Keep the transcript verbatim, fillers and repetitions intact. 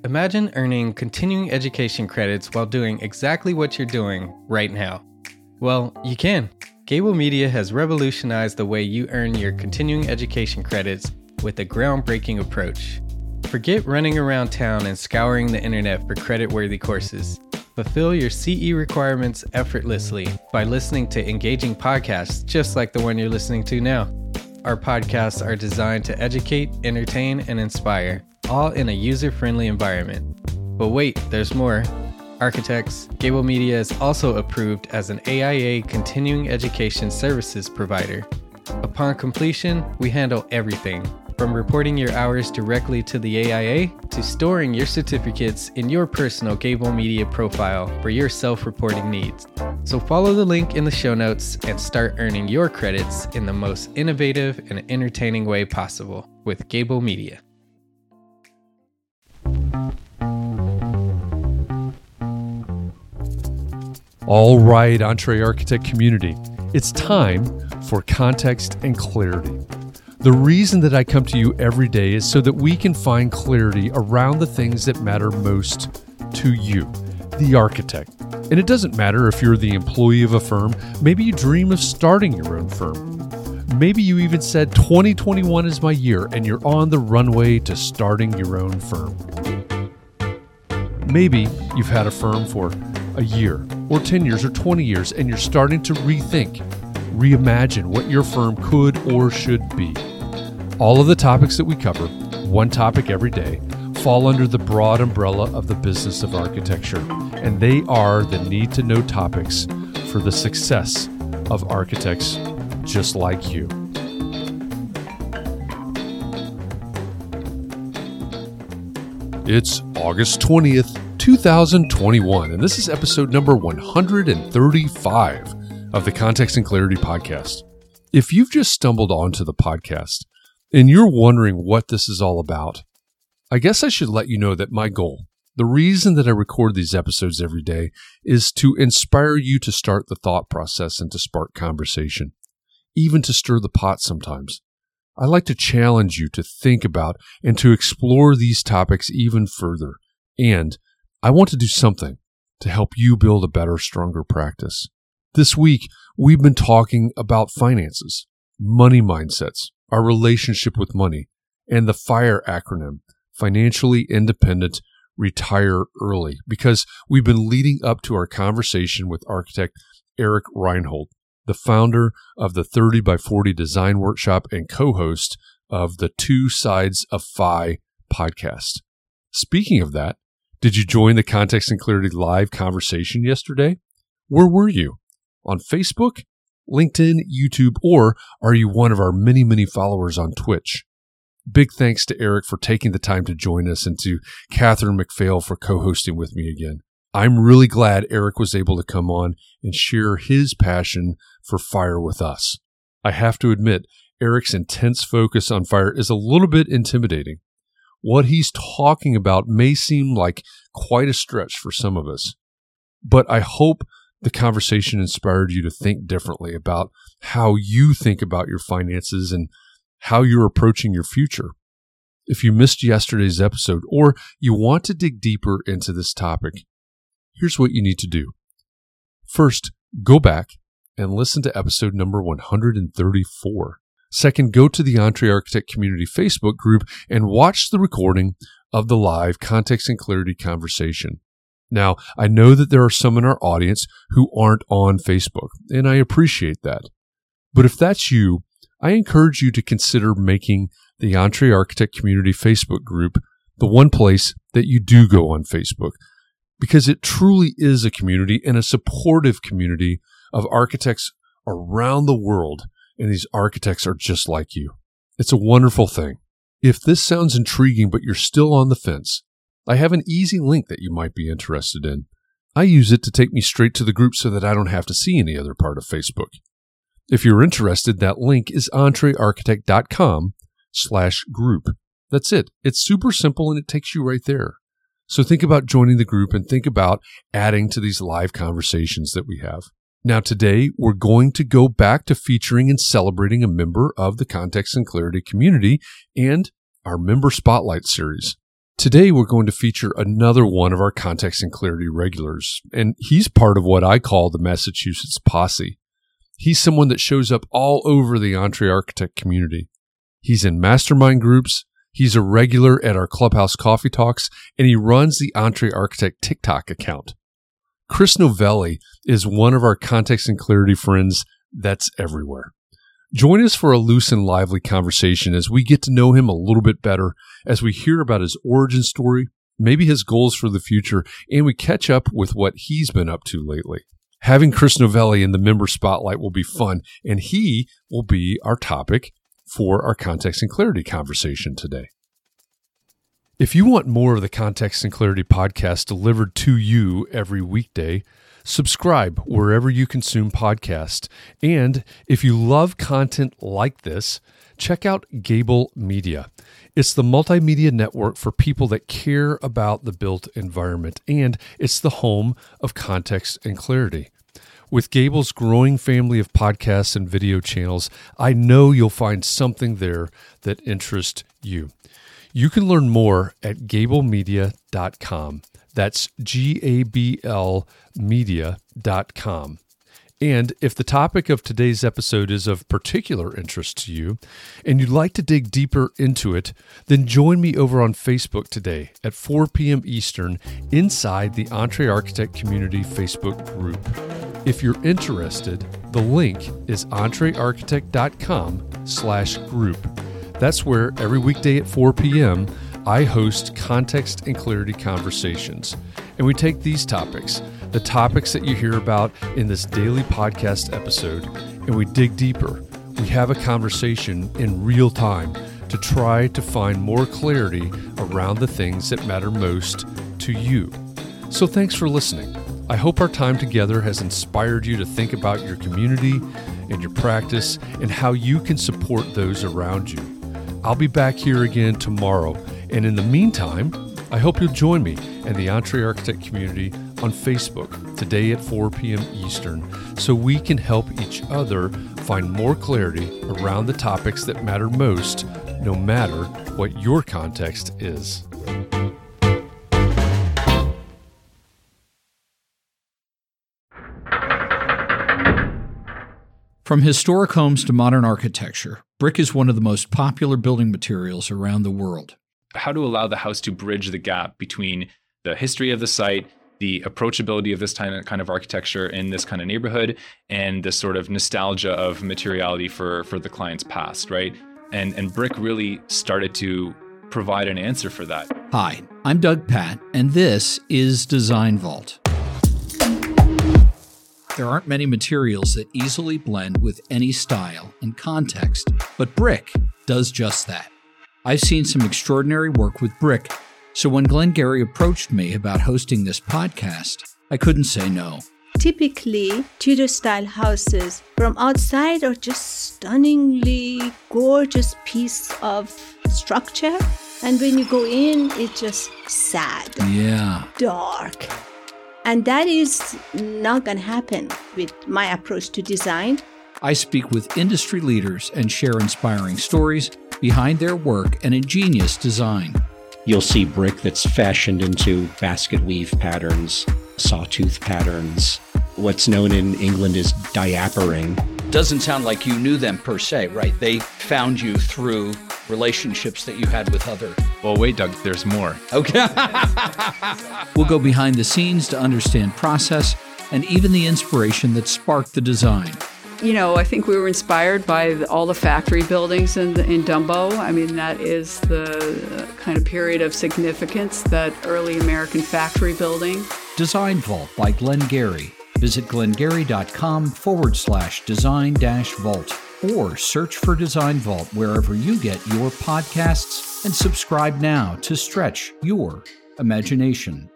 Imagine earning continuing education credits while doing exactly what you're doing right now. Well, you can. Gable Media has revolutionized the way you earn your continuing education credits with a groundbreaking approach. Forget running around town and scouring the internet for credit-worthy courses. Fulfill your C E requirements effortlessly by listening to engaging podcasts just like the one you're listening to now. Our podcasts are designed to educate, entertain, and inspire, all in a user-friendly environment. But wait, there's more. Architects, Gable Media is also approved as an A I A continuing education services provider. Upon completion, we handle everything, from reporting your hours directly to the A I A to storing your certificates in your personal Gable Media profile for your self-reporting needs. So follow the link in the show notes and start earning your credits in the most innovative and entertaining way possible with Gable Media. All right, EntreArchitect community, it's time for context and clarity. The reason that I come to you every day is so that we can find clarity around the things that matter most to you, the architect. And it doesn't matter if you're the employee of a firm. Maybe you dream of starting your own firm. Maybe you even said twenty twenty-one is my year and you're on the runway to starting your own firm. Maybe you've had a firm for a year or ten years or twenty years and you're starting to rethink, reimagine what your firm could or should be. All of the topics that we cover, one topic every day, fall under the broad umbrella of the business of architecture, and they are the need-to-know topics for the success of architects just like you. It's August twentieth, two thousand twenty-one, and this is episode number one hundred thirty-five of the Context and Clarity Podcast. If you've just stumbled onto the podcast and you're wondering what this is all about, I guess I should let you know that my goal, the reason that I record these episodes every day, is to inspire you to start the thought process and to spark conversation, even to stir the pot sometimes. I like to challenge you to think about and to explore these topics even further, and I want to do something to help you build a better, stronger practice. This week, we've been talking about finances, money mindsets, our relationship with money, and the FIRE acronym, Financially Independent, Retire Early, because we've been leading up to our conversation with architect Eric Reinhold, the founder of the thirty by forty Design Workshop and co-host of the Two Sides of F I podcast. Speaking of that, did you join the Context and Clarity live conversation yesterday? Where were you? On Facebook, LinkedIn, YouTube, or are you one of our many, many followers on Twitch? Big thanks to Eric for taking the time to join us and to Catherine McPhail for co-hosting with me again. I'm really glad Eric was able to come on and share his passion for FIRE with us. I have to admit, Eric's intense focus on FIRE is a little bit intimidating. What he's talking about may seem like quite a stretch for some of us, but I hope the conversation inspired you to think differently about how you think about your finances and how you're approaching your future. If you missed yesterday's episode or you want to dig deeper into this topic, here's what you need to do. First, go back and listen to episode number one hundred thirty-four. Second, go to the EntreArchitect Community Facebook group and watch the recording of the live Context and Clarity conversation. Now, I know that there are some in our audience who aren't on Facebook, and I appreciate that. But if that's you, I encourage you to consider making the EntreArchitect Community Facebook group the one place that you do go on Facebook, because it truly is a community and a supportive community of architects around the world, and these architects are just like you. It's a wonderful thing. If this sounds intriguing but you're still on the fence, I have an easy link that you might be interested in. I use it to take me straight to the group so that I don't have to see any other part of Facebook. If you're interested, that link is entrearchitect.com slash group. That's it. It's super simple and it takes you right there. So think about joining the group and think about adding to these live conversations that we have. Now today, we're going to go back to featuring and celebrating a member of the Context and Clarity community and our Member Spotlight series. Today, we're going to feature another one of our Context and Clarity regulars, and he's part of what I call the Massachusetts posse. He's someone that shows up all over the EntreArchitect community. He's in mastermind groups, he's a regular at our Clubhouse Coffee Talks, and he runs the EntreArchitect TikTok account. Chris Novelli is one of our Context and Clarity friends that's everywhere. Join us for a loose and lively conversation as we get to know him a little bit better, as we hear about his origin story, maybe his goals for the future, and we catch up with what he's been up to lately. Having Chris Novelli in the member spotlight will be fun, and he will be our topic for our Context and Clarity conversation today. If you want more of the Context and Clarity podcast delivered to you every weekday, subscribe wherever you consume podcasts. And if you love content like this, check out Gable Media. It's the multimedia network for people that care about the built environment, and it's the home of Context and Clarity. With Gable's growing family of podcasts and video channels, I know you'll find something there that interests you. You can learn more at gable media dot com. That's G A B L media dot com. And if the topic of today's episode is of particular interest to you, and you'd like to dig deeper into it, then join me over on Facebook today at four p.m. Eastern inside the EntreArchitect Community Facebook group. If you're interested, the link is entrearchitect dot com slash group. That's where every weekday at four p.m. I host Context and Clarity conversations. And we take these topics, the topics that you hear about in this daily podcast episode, and we dig deeper. We have a conversation in real time to try to find more clarity around the things that matter most to you. So thanks for listening. I hope our time together has inspired you to think about your community and your practice and how you can support those around you. I'll be back here again tomorrow. And in the meantime, I hope you'll join me and the EntreArchitect community on Facebook today at four p.m. Eastern so we can help each other find more clarity around the topics that matter most, no matter what your context is. From historic homes to modern architecture, brick is one of the most popular building materials around the world. How to allow the house to bridge the gap between the history of the site, the approachability of this kind of architecture in this kind of neighborhood, and the sort of nostalgia of materiality for, for the client's past, right? And, and brick really started to provide an answer for that. Hi, I'm Doug Patt, and this is Design Vault. There aren't many materials that easily blend with any style and context, but brick does just that. I've seen some extraordinary work with brick, so when Glenn Gary approached me about hosting this podcast, I couldn't say no. Typically, Tudor-style houses from outside are just stunningly gorgeous piece of structure, and when you go in, it's just sad, yeah, dark. And that is not going to happen with my approach to design. I speak with industry leaders and share inspiring stories behind their work and ingenious design. You'll see brick that's fashioned into basket weave patterns, sawtooth patterns. What's known in England as diapering. Doesn't sound like you knew them per se, right? They found you through relationships that you had with other. Well, wait, Doug, there's more. Okay. We'll go behind the scenes to understand process and even the inspiration that sparked the design. You know, I think we were inspired by the, all the factory buildings in, in Dumbo. I mean, that is the kind of period of significance, that early American factory building. Design Vault by Glenn Gary. Visit glengary.com forward slash design dash vault or search for Design Vault wherever you get your podcasts and subscribe now to stretch your imagination.